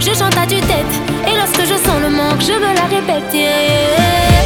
je chante à tue-tête. Et lorsque je sens le manque, je me la répète. Yeah, yeah.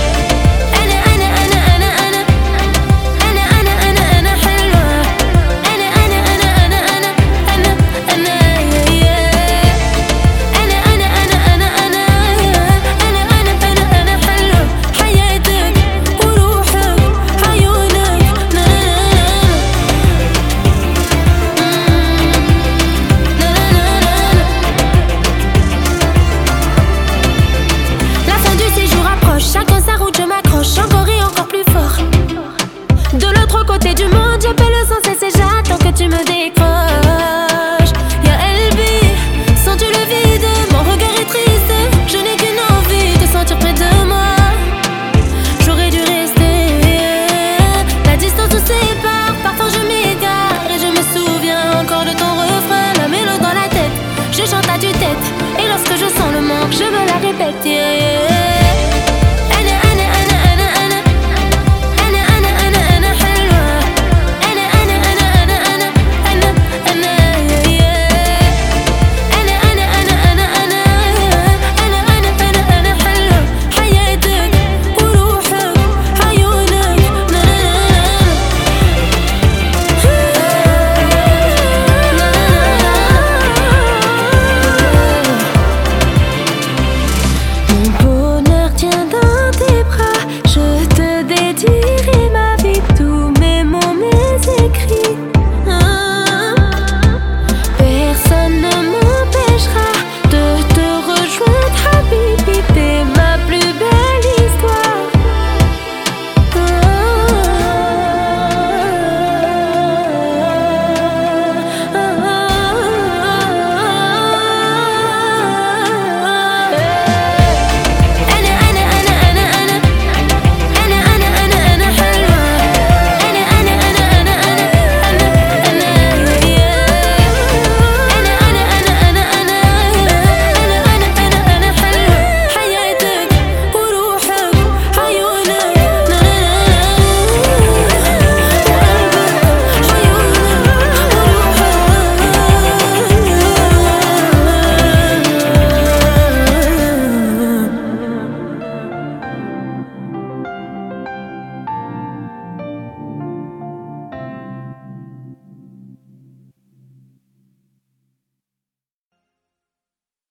Chacun sa route, je m'accroche encore et encore plus fort. De l'autre côté du monde, j'appelle sans cesse et j'attends que tu me décroches. Y'a LB, sens-tu le vide? Mon regard est triste, je n'ai qu'une envie, te sentir près de moi. J'aurais dû rester, la distance nous sépare, parfois je m'égare et je me souviens encore de ton refrain, la mélodie dans la tête. Je chante à tue-tête et lorsque je sens le manque, je me la répète. Yeah, yeah.